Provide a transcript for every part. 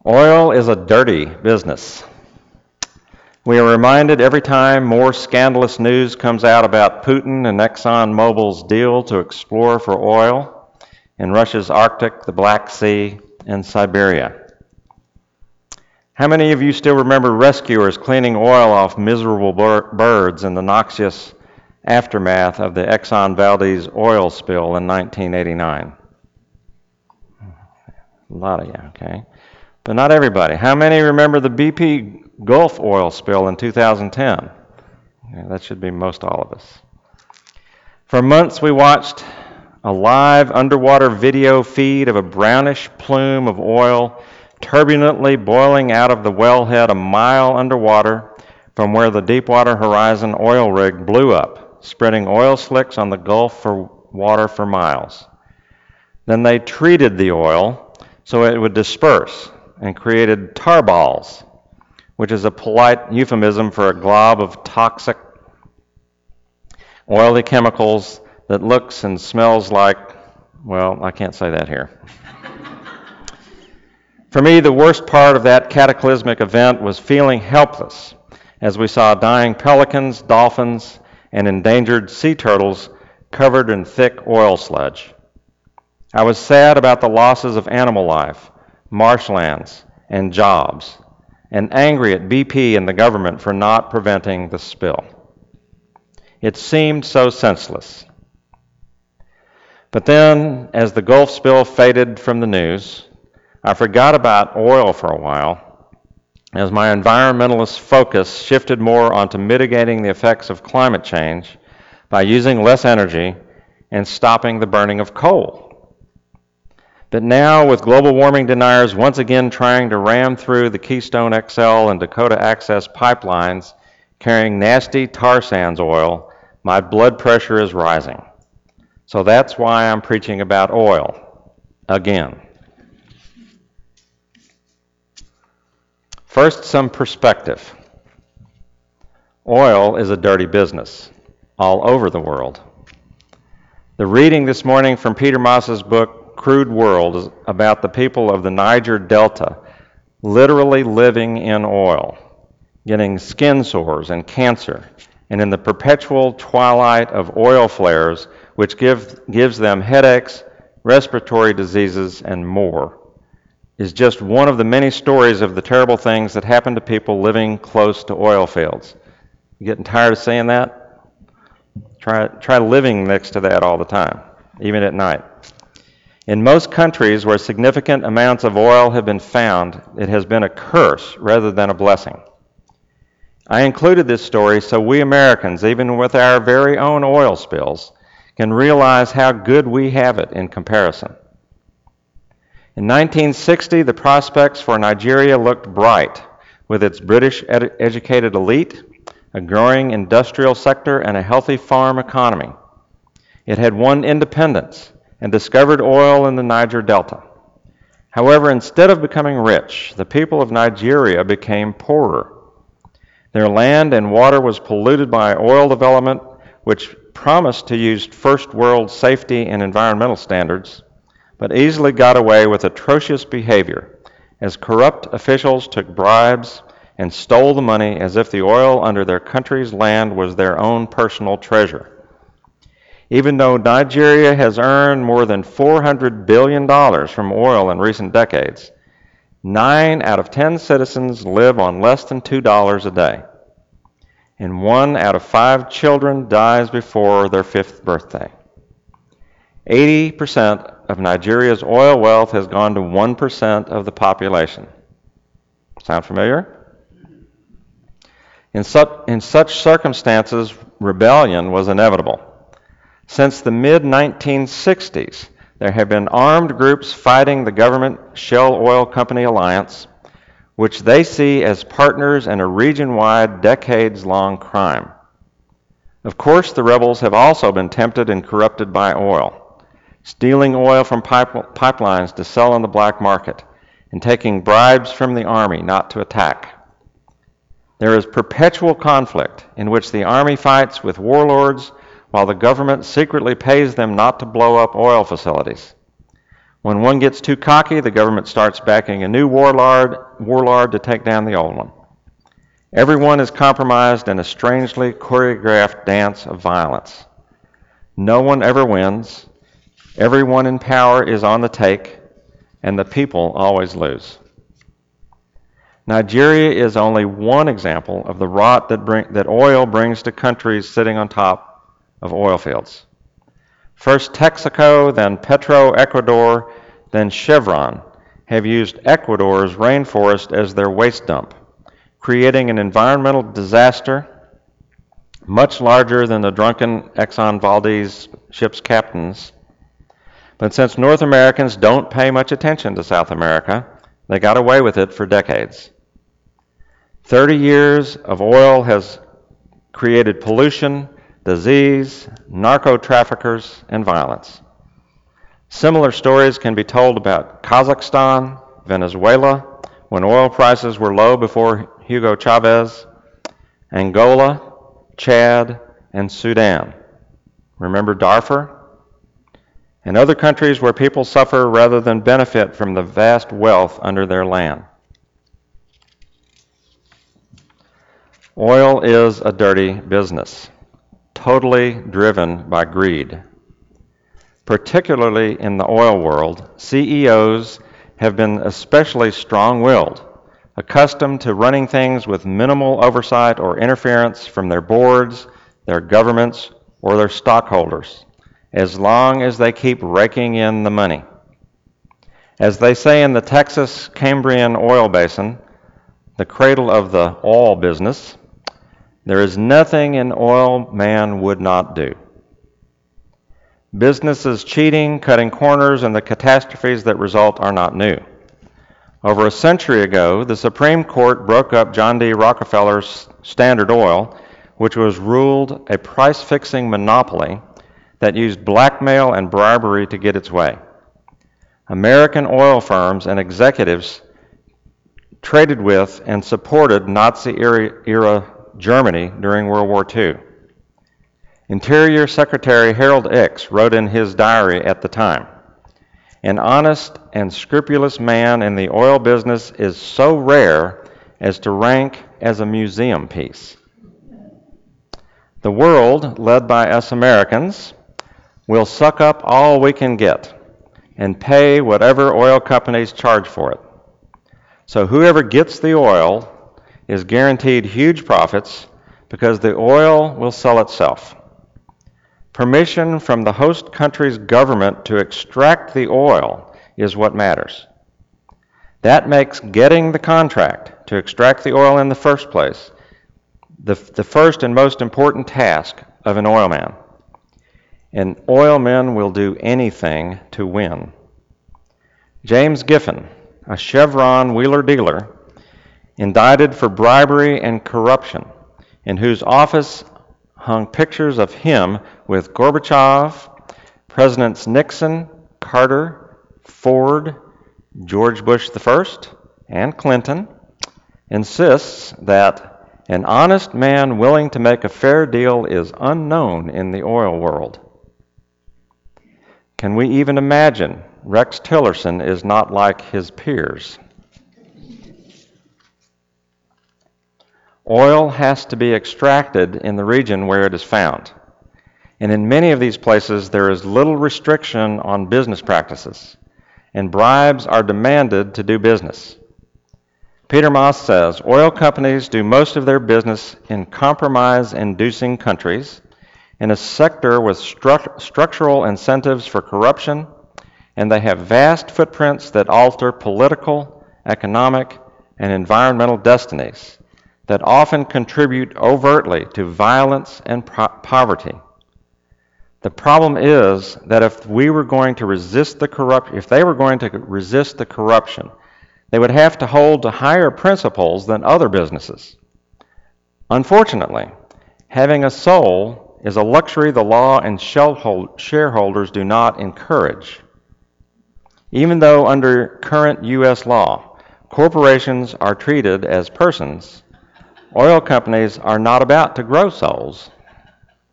Oil is a dirty business. We are reminded every time more scandalous news comes out about Putin and ExxonMobil's deal to explore for oil in Russia's Arctic, the Black Sea, and Siberia. How many of you still remember rescuers cleaning oil off miserable birds in the noxious aftermath of the Exxon Valdez oil spill in 1989? A lot of you, okay. But not everybody. How many remember the BP Gulf oil spill in 2010? Yeah, that should be most all of us. For months we watched a live underwater video feed of a brownish plume of oil turbulently boiling out of the wellhead a mile underwater from where the Deepwater Horizon oil rig blew up, spreading oil slicks on the Gulf water for miles. Then they treated the oil so it would disperse and created tar balls, which is a polite euphemism for a glob of toxic, oily chemicals that looks and smells like, well, I can't say that here. For me, the worst part of that cataclysmic event was feeling helpless as we saw dying pelicans, dolphins, and endangered sea turtles covered in thick oil sludge. I was sad about the losses of animal life, marshlands, and jobs, and angry at BP and the government for not preventing the spill. It seemed so senseless. But then, as the Gulf spill faded from the news, I forgot about oil for a while, as my environmentalist focus shifted more onto mitigating the effects of climate change by using less energy and stopping the burning of coal. But now, with global warming deniers once again trying to ram through the Keystone XL and Dakota Access pipelines carrying nasty tar sands oil, my blood pressure is rising. So that's why I'm preaching about oil again. First, some perspective. Oil is a dirty business all over the world. The reading this morning from Peter Maas's book, Crude World, is about the people of the Niger Delta literally living in oil, getting skin sores and cancer, and in the perpetual twilight of oil flares, which gives them headaches, respiratory diseases, and more, is just one of the many stories of the terrible things that happen to people living close to oil fields. You getting tired of saying that? Try living next to that all the time, even at night. In most countries where significant amounts of oil have been found, it has been a curse rather than a blessing. I included this story so we Americans, even with our very own oil spills, can realize how good we have it in comparison. In 1960, the prospects for Nigeria looked bright, with its British educated elite, a growing industrial sector, and a healthy farm economy. It had won independence and discovered oil in the Niger Delta. However, instead of becoming rich, the people of Nigeria became poorer. Their land and water was polluted by oil development, which promised to use first world safety and environmental standards, but easily got away with atrocious behavior as corrupt officials took bribes and stole the money as if the oil under their country's land was their own personal treasure. Even though Nigeria has earned more than $400 billion from oil in recent decades, 9 out of 10 citizens live on less than $2 a day, and 1 out of 5 children dies before their 5th birthday. 80% of Nigeria's oil wealth has gone to 1% of the population. Sound familiar? In such circumstances, rebellion was inevitable. Since the mid-1960s, there have been armed groups fighting the government Shell Oil Company alliance, which they see as partners in a region-wide, decades-long crime. Of course, the rebels have also been tempted and corrupted by oil, stealing oil from pipelines to sell on the black market, and taking bribes from the army not to attack. There is perpetual conflict in which the army fights with warlords while the government secretly pays them not to blow up oil facilities. When one gets too cocky, the government starts backing a new warlord to take down the old one. Everyone is compromised in a strangely choreographed dance of violence. No one ever wins. Everyone in power is on the take, and the people always lose. Nigeria is only one example of the rot that oil brings to countries sitting on top of oil fields. First Texaco, then Petroecuador, then Chevron have used Ecuador's rainforest as their waste dump, creating an environmental disaster much larger than the drunken Exxon Valdez ship's captains. But since North Americans don't pay much attention to South America, they got away with it for decades. 30 years of oil has created pollution, disease, narco-traffickers, and violence. Similar stories can be told about Kazakhstan, Venezuela, when oil prices were low before Hugo Chavez, Angola, Chad, and Sudan. Remember Darfur? And other countries where people suffer rather than benefit from the vast wealth under their land. Oil is a dirty business, totally driven by greed. Particularly in the oil world, CEOs have been especially strong-willed, accustomed to running things with minimal oversight or interference from their boards, their governments, or their stockholders, as long as they keep raking in the money. As they say in the Texas Cambrian oil basin, the cradle of the oil business, there is nothing an oil man would not do. Businesses cheating, cutting corners, and the catastrophes that result are not new. Over a century ago, the Supreme Court broke up John D. Rockefeller's Standard Oil, which was ruled a price-fixing monopoly that used blackmail and bribery to get its way. American oil firms and executives traded with and supported Nazi-era Germany during World War II. Interior Secretary Harold Ickes wrote in his diary at the time, "An honest and scrupulous man in the oil business is so rare as to rank as a museum piece." The world, led by us Americans, will suck up all we can get and pay whatever oil companies charge for it. So whoever gets the oil is guaranteed huge profits because the oil will sell itself. Permission from the host country's government to extract the oil is what matters. That makes getting the contract to extract the oil in the first place the first and most important task of an oilman. And oilmen will do anything to win. James Giffen, a Chevron wheeler-dealer, indicted for bribery and corruption, in whose office hung pictures of him with Gorbachev, Presidents Nixon, Carter, Ford, George Bush I, and Clinton, insists that an honest man willing to make a fair deal is unknown in the oil world. Can we even imagine Rex Tillerson is not like his peers? Oil has to be extracted in the region where it is found. And in many of these places, there is little restriction on business practices, and bribes are demanded to do business. Peter Maas says, oil companies do most of their business in compromise-inducing countries, in a sector with structural incentives for corruption, and they have vast footprints that alter political, economic, and environmental destinies that often contribute overtly to violence and poverty. The problem is that if they were going to resist the corruption, they would have to hold to higher principles than other businesses. Unfortunately, having a soul is a luxury the law and shareholders do not encourage. Even though under current U.S. law, corporations are treated as persons, oil companies are not about to grow souls.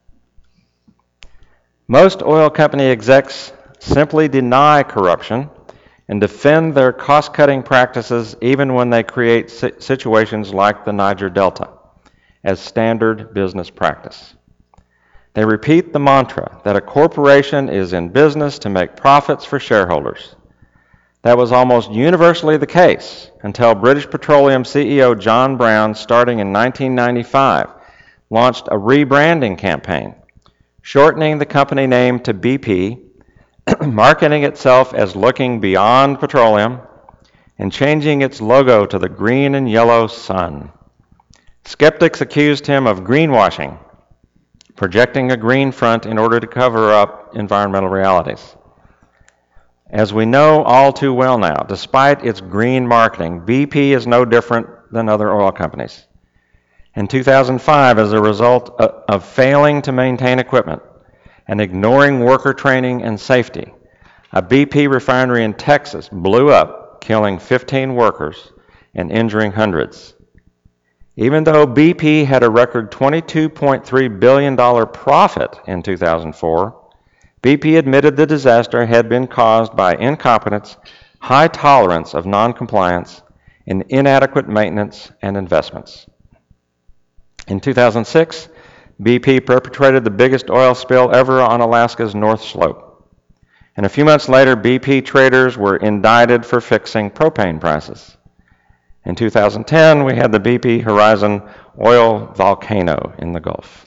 Most oil company execs simply deny corruption and defend their cost-cutting practices even when they create situations like the Niger Delta as standard business practice. They repeat the mantra that a corporation is in business to make profits for shareholders. That was almost universally the case until British Petroleum CEO John Brown, starting in 1995, launched a rebranding campaign, shortening the company name to BP, marketing itself as looking beyond petroleum, and changing its logo to the green and yellow sun. Skeptics accused him of greenwashing, projecting a green front in order to cover up environmental realities. As we know all too well now, despite its green marketing, BP is no different than other oil companies. In 2005, as a result of failing to maintain equipment and ignoring worker training and safety, a BP refinery in Texas blew up, killing 15 workers and injuring hundreds. Even though BP had a record $22.3 billion profit in 2004, BP admitted the disaster had been caused by incompetence, high tolerance of noncompliance, and inadequate maintenance and investments. In 2006, BP perpetrated the biggest oil spill ever on Alaska's North Slope. And a few months later, BP traders were indicted for fixing propane prices. In 2010, we had the BP Horizon oil volcano in the Gulf.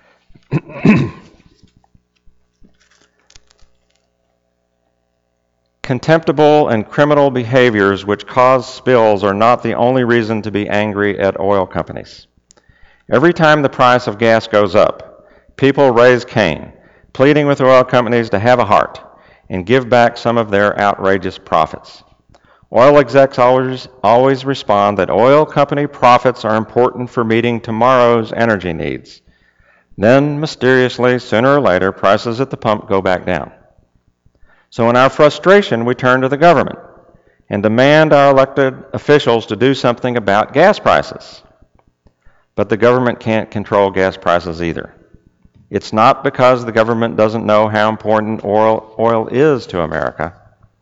Contemptible and criminal behaviors which cause spills are not the only reason to be angry at oil companies. Every time the price of gas goes up, people raise Cain, pleading with oil companies to have a heart and give back some of their outrageous profits. Oil execs always respond that oil company profits are important for meeting tomorrow's energy needs. Then, mysteriously, sooner or later, prices at the pump go back down. So in our frustration, we turn to the government and demand our elected officials to do something about gas prices. But the government can't control gas prices either. It's not because the government doesn't know how important oil is to America.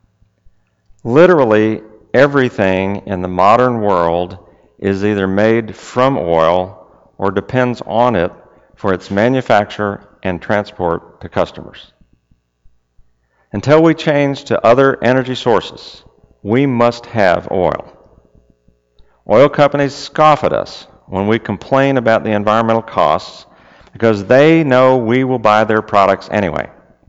Literally everything in the modern world is either made from oil or depends on it for its manufacture and transport to customers. Until we change to other energy sources, we must have oil. Oil companies scoff at us when we complain about the environmental costs because they know we will buy their products anyway.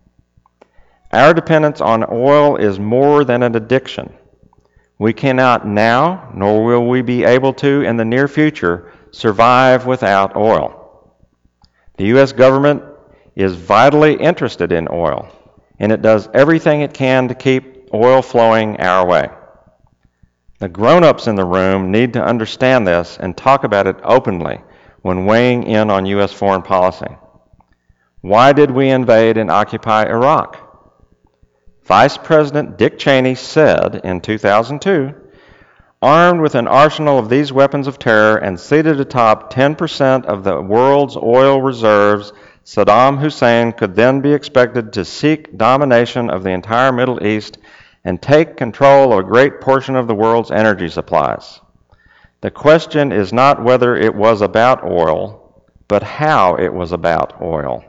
Our dependence on oil is more than an addiction. We cannot now, nor will we be able to in the near future, survive without oil. The U.S. government is vitally interested in oil, and it does everything it can to keep oil flowing our way. The grown-ups in the room need to understand this and talk about it openly when weighing in on U.S. foreign policy. Why did we invade and occupy Iraq? Vice President Dick Cheney said in 2002, armed with an arsenal of these weapons of terror and seated atop 10% of the world's oil reserves, Saddam Hussein could then be expected to seek domination of the entire Middle East and take control of a great portion of the world's energy supplies. The question is not whether it was about oil, but how it was about oil.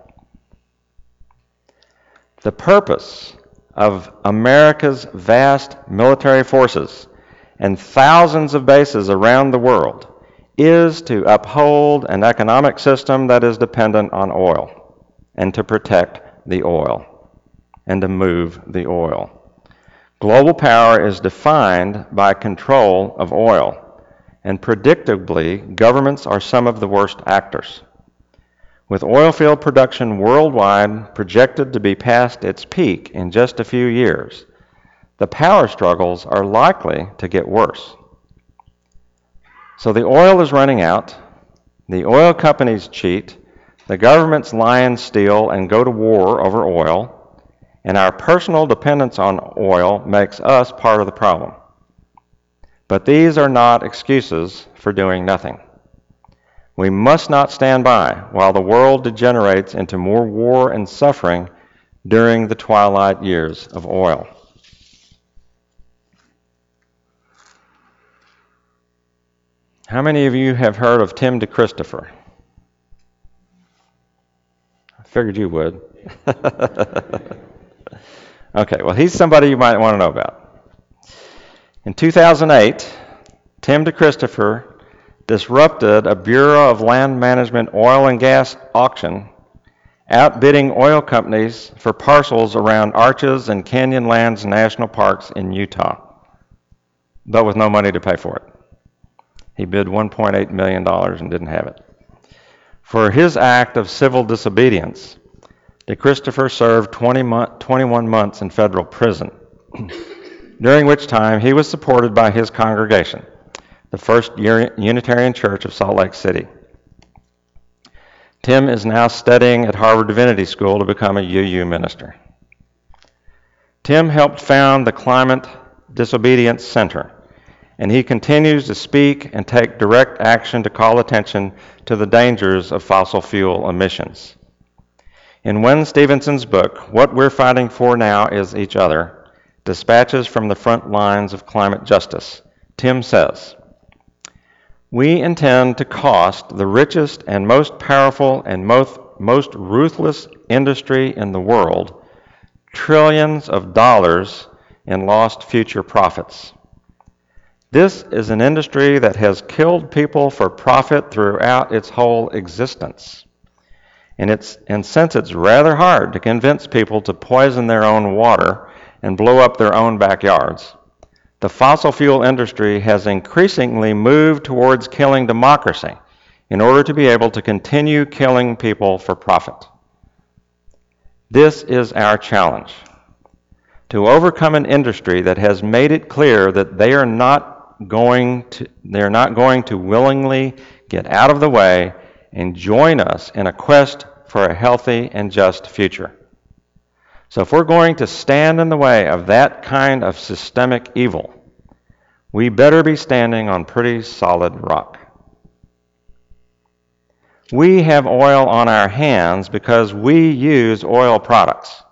The purpose of America's vast military forces and thousands of bases around the world is to uphold an economic system that is dependent on oil, and to protect the oil, and to move the oil. Global power is defined by control of oil, and predictably, governments are some of the worst actors. With oil field production worldwide projected to be past its peak in just a few years, the power struggles are likely to get worse. So the oil is running out, the oil companies cheat, the governments lie and steal and go to war over oil, and our personal dependence on oil makes us part of the problem. But these are not excuses for doing nothing. We must not stand by while the world degenerates into more war and suffering during the twilight years of oil. How many of you have heard of Tim DeChristopher? I figured you would. Okay, well, he's somebody you might want to know about. In 2008, Tim DeChristopher disrupted a Bureau of Land Management oil and gas auction, outbidding oil companies for parcels around Arches and Canyonlands national parks in Utah, but with no money to pay for it. He bid $1.8 million and didn't have it. For his act of civil disobedience, DeChristopher served 21 months in federal prison, during which time he was supported by his congregation, the First Unitarian Church of Salt Lake City. Tim is now studying at Harvard Divinity School to become a UU minister. Tim helped found the Climate Disobedience Center, and he continues to speak and take direct action to call attention to the dangers of fossil fuel emissions. In Wen Stevenson's book, What We're Fighting For Now Is Each Other, Dispatches from the Front Lines of Climate Justice, Tim says, "We intend to cost the richest and most powerful and most ruthless industry in the world trillions of dollars in lost future profits. This is an industry that has killed people for profit throughout its whole existence. And since it's rather hard to convince people to poison their own water and blow up their own backyards, the fossil fuel industry has increasingly moved towards killing democracy in order to be able to continue killing people for profit. This is our challenge, to overcome an industry that has made it clear that they are not going to willingly get out of the way and join us in a quest for a healthy and just future. So if we're going to stand in the way of that kind of systemic evil, we better be standing on pretty solid rock. We have oil on our hands because we use oil products.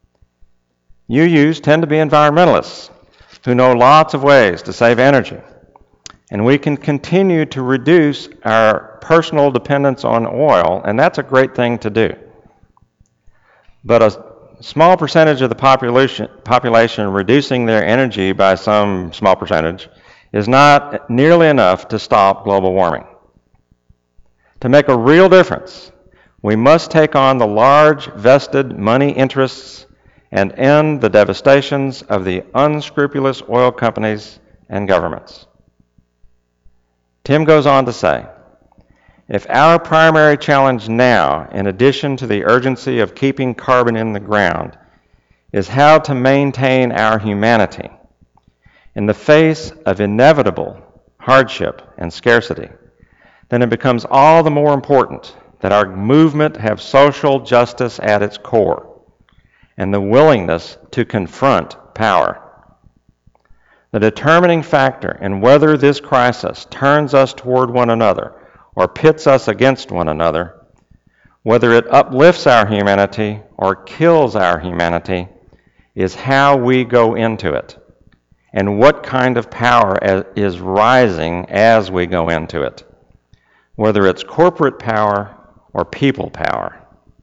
UUs tend to be environmentalists who know lots of ways to save energy, and we can continue to reduce our personal dependence on oil, and that's a great thing to do. But a small percentage of the population reducing their energy by some small percentage is not nearly enough to stop global warming. To make a real difference, we must take on the large vested money interests and end the devastations of the unscrupulous oil companies and governments. Tim goes on to say, if our primary challenge now, in addition to the urgency of keeping carbon in the ground, is how to maintain our humanity in the face of inevitable hardship and scarcity, then it becomes all the more important that our movement have social justice at its core and the willingness to confront power. The determining factor in whether this crisis turns us toward one another or pits us against one another, whether it uplifts our humanity or kills our humanity, is how we go into it and what kind of power is rising as we go into it, whether it's corporate power or people power.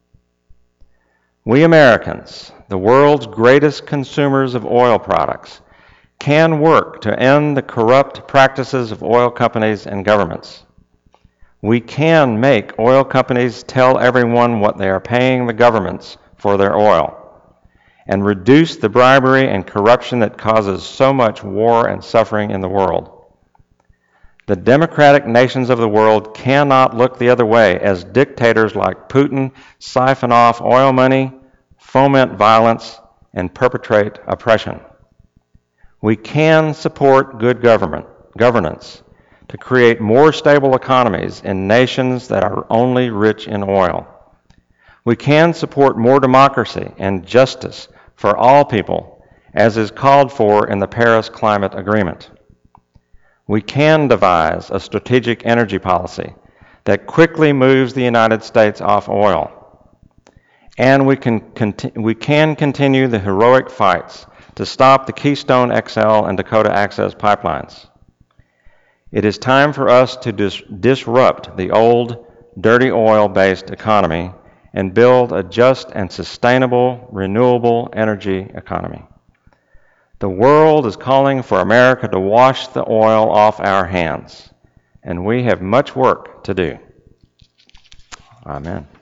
We Americans, the world's greatest consumers of oil products, can work to end the corrupt practices of oil companies and governments. We can make oil companies tell everyone what they are paying the governments for their oil and reduce the bribery and corruption that causes so much war and suffering in the world. The democratic nations of the world cannot look the other way as dictators like Putin siphon off oil money, foment violence, and perpetrate oppression. We can support good governance to create more stable economies in nations that are only rich in oil. We can support more democracy and justice for all people, as is called for in the Paris Climate Agreement. We can devise a strategic energy policy that quickly moves the United States off oil. And we can continue the heroic fights to stop the Keystone XL and Dakota Access pipelines. It is time for us to disrupt the old, dirty oil-based economy and build a just and sustainable, renewable energy economy. The world is calling for America to wash the oil off our hands, and we have much work to do. Amen.